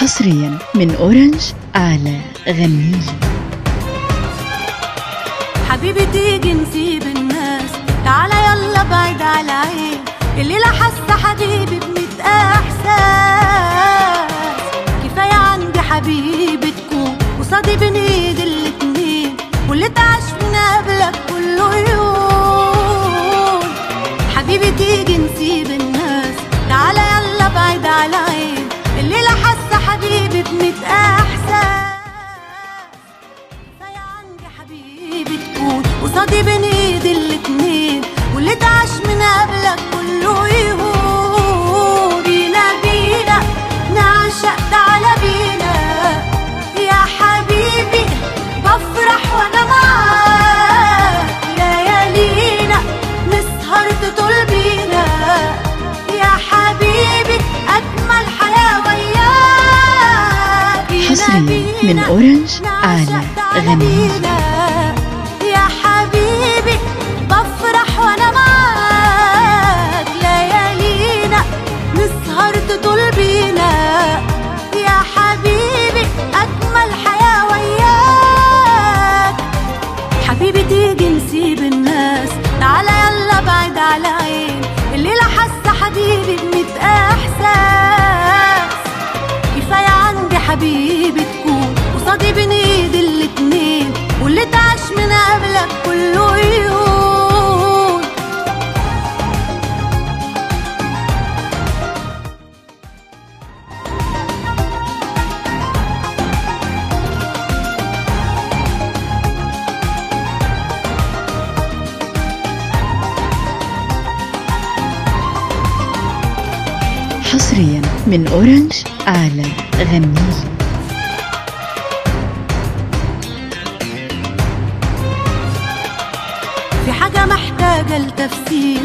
حصريا من أورنج على غنيلي. حبيبي تيجي نسيب الناس، تعالى يلا بعيد على عين الليلة، حاسة حبيبي بميت احساس. كفاية عندي حبيبي تكون قصادي بين ايد الاتنين، واللي تعاش من قبلك كله يوم. حبيبي تيجي نسيب الناس، تعالى يلا بعيد على عين الليلة، حاسة حبيبي بميت احساس. كفاية عندي حبيبي تكون قصادي بين ايد الاتنين، واللي تعاش من قبلك كله يهون. بينا بينا نعشق، تعالى بينا يا حبيبي، بفرح وانا معاك. ليالينا نسهر تطول بينا يا حبيبي، اجمل حياة وياك. حصريا من أورنج على غنيلي. يا حبيبي بفرح وانا معاك، ليالينا نسهر تطول بينا يا حبيبي، اجمل حياة وياك. حبيبي تيجي نسيب الناس، تعالى يلا بعيد على عين الليلة، حاسة حبيبي بميت احساس. كفاية عندي حبيبي تكون قصادي بين ايد الاتنين، واللي تعاش من قبلك كله يهون. حصريا من أورنج على غنيلي. في حاجة محتاجة لتفسير،